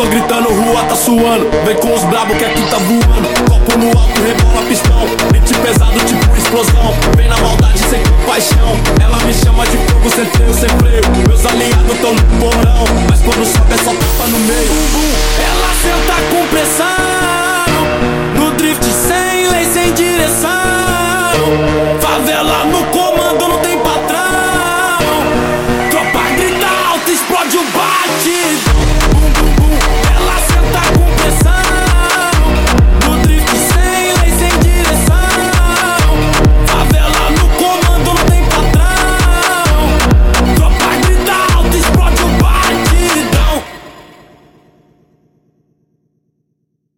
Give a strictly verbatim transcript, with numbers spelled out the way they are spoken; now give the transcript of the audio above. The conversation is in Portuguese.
tô gritando, rua tá suando. Vem com os brabo que aqui tá voando. Copo no alto, rebola pistão. Beat pesado tipo explosão. Vem na maldade sem compaixão. Ela me chama de fogo sem freio, sem freio. Meus aliados tão no porão, mas quando sobe é só tapa no meio.